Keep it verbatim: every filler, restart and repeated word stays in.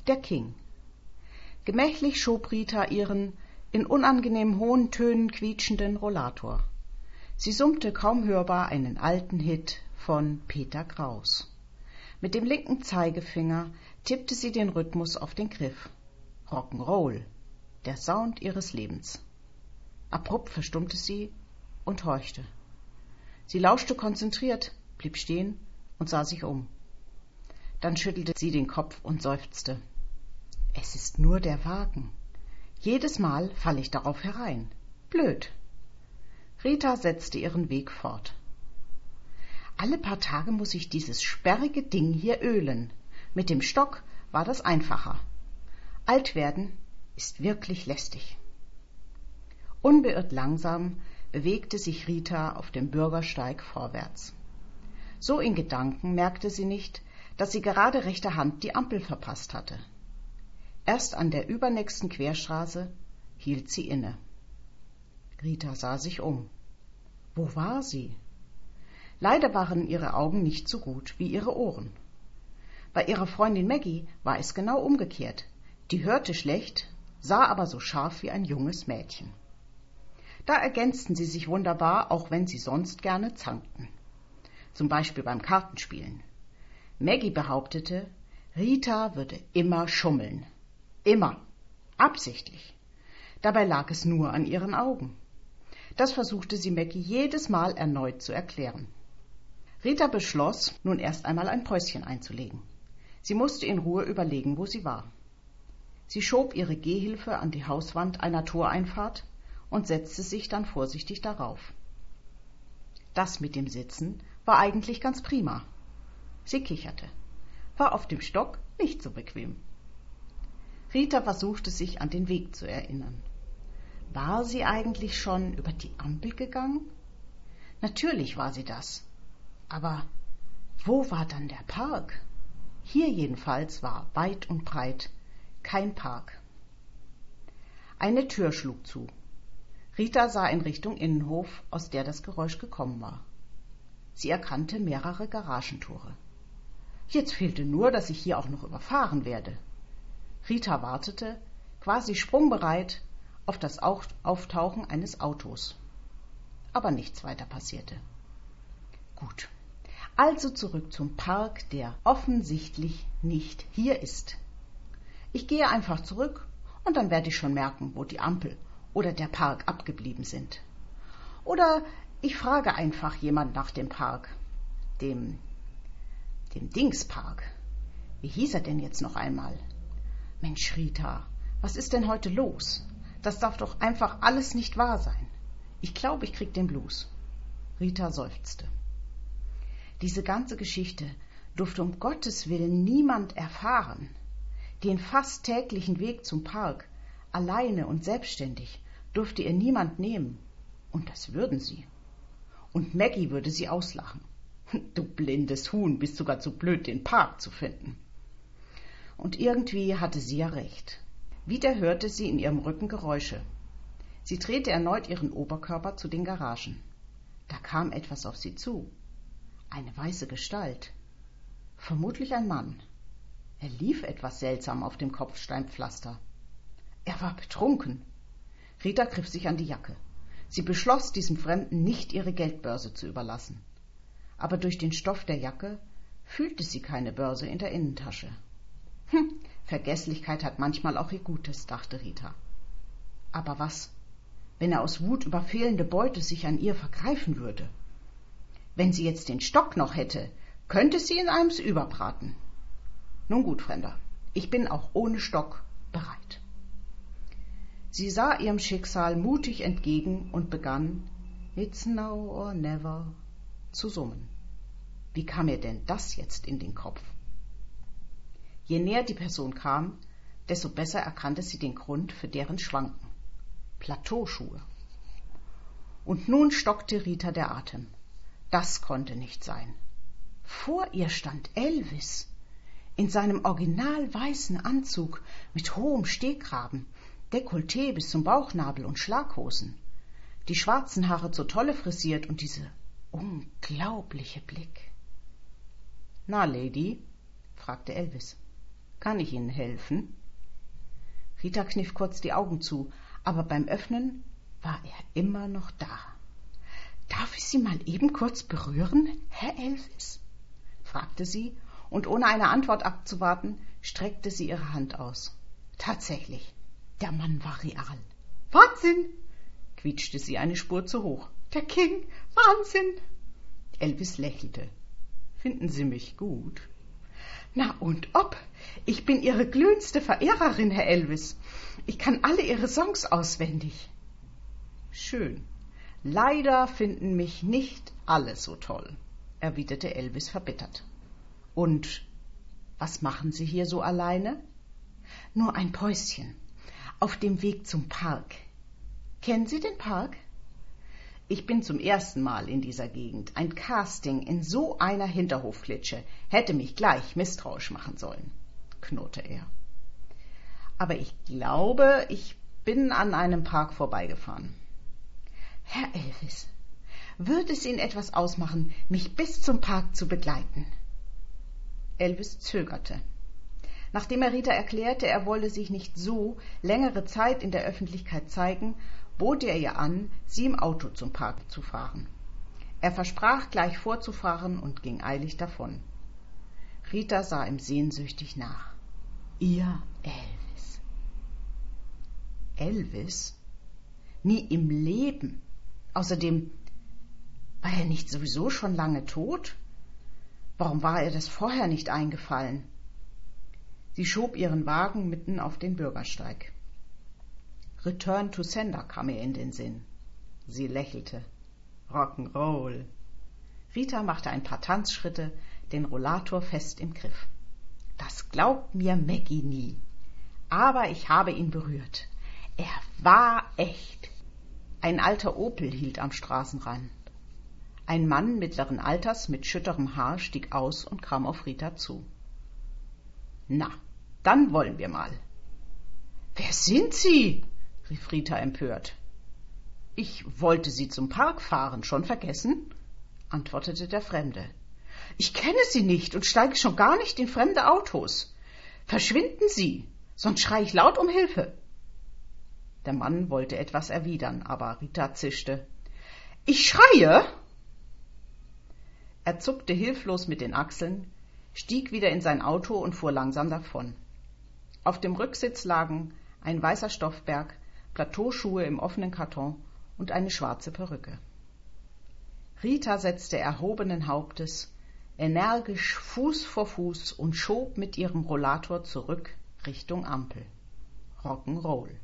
Der King. Gemächlich schob Rita ihren in unangenehm hohen Tönen quietschenden Rollator. Sie summte kaum hörbar einen alten Hit von Peter Kraus. Mit dem linken Zeigefinger tippte sie den Rhythmus auf den Griff. Rock'n'Roll, der Sound ihres Lebens. Abrupt verstummte sie und horchte. Sie lauschte konzentriert, blieb stehen und sah sich um. Dann schüttelte sie den Kopf und seufzte. Es ist nur der Wagen. Jedes Mal falle ich darauf herein. Blöd. Rita setzte ihren Weg fort. Alle paar Tage muss ich dieses sperrige Ding hier ölen. Mit dem Stock war das einfacher. Alt werden ist wirklich lästig. Unbeirrt langsam bewegte sich Rita auf dem Bürgersteig vorwärts. So in Gedanken merkte sie nicht, dass sie gerade rechter Hand die Ampel verpasst hatte. Erst an der übernächsten Querstraße hielt sie inne. Rita sah sich um. Wo war sie? Leider waren ihre Augen nicht so gut wie ihre Ohren. Bei ihrer Freundin Maggie war es genau umgekehrt. Die hörte schlecht, sah aber so scharf wie ein junges Mädchen. Da ergänzten sie sich wunderbar, auch wenn sie sonst gerne zankten. Zum Beispiel beim Kartenspielen. Maggie behauptete, Rita würde immer schummeln. Immer. Absichtlich. Dabei lag es nur an ihren Augen. Das versuchte sie Maggie jedes Mal erneut zu erklären. Rita beschloss, nun erst einmal ein Päuschen einzulegen. Sie musste in Ruhe überlegen, wo sie war. Sie schob ihre Gehhilfe an die Hauswand einer Toreinfahrt und setzte sich dann vorsichtig darauf. Das mit dem Sitzen war eigentlich ganz prima. Sie kicherte. War auf dem Stock nicht so bequem. Rita versuchte sich an den Weg zu erinnern. War sie eigentlich schon über die Ampel gegangen? Natürlich war sie das. Aber wo war dann der Park? Hier jedenfalls war weit und breit kein Park. Eine Tür schlug zu. Rita sah in Richtung Innenhof, aus der das Geräusch gekommen war. Sie erkannte mehrere Garagentore. Jetzt fehlte nur, dass ich hier auch noch überfahren werde. Rita wartete, quasi sprungbereit, auf das Auftauchen eines Autos. Aber nichts weiter passierte. Gut, also zurück zum Park, der offensichtlich nicht hier ist. Ich gehe einfach zurück und dann werde ich schon merken, wo die Ampel oder der Park abgeblieben sind. Oder ich frage einfach jemand nach dem Park, dem, dem Dingspark. Wie hieß er denn jetzt noch einmal? Mensch, Rita, was ist denn heute los? Das darf doch einfach alles nicht wahr sein. Ich glaube, ich krieg den Blues. Rita seufzte. Diese ganze Geschichte durfte um Gottes Willen niemand erfahren. Den fast täglichen Weg zum Park, alleine und selbstständig, durfte ihr niemand nehmen. Und das würden sie. Und Maggie würde sie auslachen. Du blindes Huhn, bist sogar zu blöd, den Park zu finden. Und irgendwie hatte sie ja recht. Wieder hörte sie in ihrem Rücken Geräusche. Sie drehte erneut ihren Oberkörper zu den Garagen. Da kam etwas auf sie zu. Eine weiße Gestalt. Vermutlich ein Mann. Er lief etwas seltsam auf dem Kopfsteinpflaster. Er war betrunken. Rita griff sich an die Jacke. Sie beschloss, diesem Fremden nicht ihre Geldbörse zu überlassen. Aber durch den Stoff der Jacke fühlte sie keine Börse in der Innentasche. Hm, Vergesslichkeit hat manchmal auch ihr Gutes, dachte Rita. Aber was, wenn er aus Wut über fehlende Beute sich an ihr vergreifen würde? Wenn sie jetzt den Stock noch hätte, könnte sie in einem überbraten. Nun gut, Fremder, ich bin auch ohne Stock bereit. Sie sah ihrem Schicksal mutig entgegen und begann, It's now or never, zu summen. Wie kam ihr denn das jetzt in den Kopf? Je näher die Person kam, desto besser erkannte sie den Grund für deren Schwanken. Plateauschuhe. Und nun stockte Rita der Atem. Das konnte nicht sein. Vor ihr stand Elvis, in seinem original weißen Anzug mit hohem Stehkragen, Dekolleté bis zum Bauchnabel und Schlaghosen, die schwarzen Haare zur Tolle frisiert und diese unglaubliche Blick. »Na, Lady?« fragte Elvis. Kann ich Ihnen helfen? Rita kniff kurz die Augen zu, aber beim Öffnen war er immer noch da. »Darf ich Sie mal eben kurz berühren, Herr Elvis?« fragte sie, und ohne eine Antwort abzuwarten, streckte sie ihre Hand aus. Tatsächlich, der Mann war real. »Wahnsinn!« quietschte sie eine Spur zu hoch. »Der King, Wahnsinn!« Elvis lächelte. »Finden Sie mich gut?« »Na und ob! Ich bin Ihre glühendste Verehrerin, Herr Elvis. Ich kann alle Ihre Songs auswendig.« »Schön. Leider finden mich nicht alle so toll«, erwiderte Elvis verbittert. »Und was machen Sie hier so alleine?« »Nur ein Päuschen. Auf dem Weg zum Park. Kennen Sie den Park?« »Ich bin zum ersten Mal in dieser Gegend. Ein Casting in so einer Hinterhofklitsche hätte mich gleich misstrauisch machen sollen«, knurrte er. »Aber ich glaube, ich bin an einem Park vorbeigefahren.« »Herr Elvis, würde es Ihnen etwas ausmachen, mich bis zum Park zu begleiten?« Elvis zögerte. Nachdem er Rita erklärte, er wolle sich nicht so längere Zeit in der Öffentlichkeit zeigen, bot er ihr an, sie im Auto zum Park zu fahren. Er versprach, gleich vorzufahren und ging eilig davon. Rita sah ihm sehnsüchtig nach. Ihr Elvis. Elvis? Nie im Leben. Außerdem, war er nicht sowieso schon lange tot? Warum war ihr das vorher nicht eingefallen? Sie schob ihren Wagen mitten auf den Bürgersteig. Return to Sender kam ihr in den Sinn. Sie lächelte. Rock'n'Roll. Rita machte ein paar Tanzschritte, den Rollator fest im Griff. Das glaubt mir Maggie nie. Aber ich habe ihn berührt. Er war echt. Ein alter Opel hielt am Straßenrand. Ein Mann mittleren Alters mit schütterem Haar stieg aus und kam auf Rita zu. »Na, dann wollen wir mal.« »Wer sind Sie?« rief Rita empört. »Ich wollte Sie zum Park fahren, schon vergessen?« antwortete der Fremde. »Ich kenne Sie nicht und steige schon gar nicht in fremde Autos. Verschwinden Sie, sonst schreie ich laut um Hilfe.« Der Mann wollte etwas erwidern, aber Rita zischte. »Ich schreie!« Er zuckte hilflos mit den Achseln, stieg wieder in sein Auto und fuhr langsam davon. Auf dem Rücksitz lagen ein weißer Stoffberg, Plateauschuhe im offenen Karton und eine schwarze Perücke. Rita setzte erhobenen Hauptes energisch Fuß vor Fuß und schob mit ihrem Rollator zurück Richtung Ampel. Rock'n'Roll.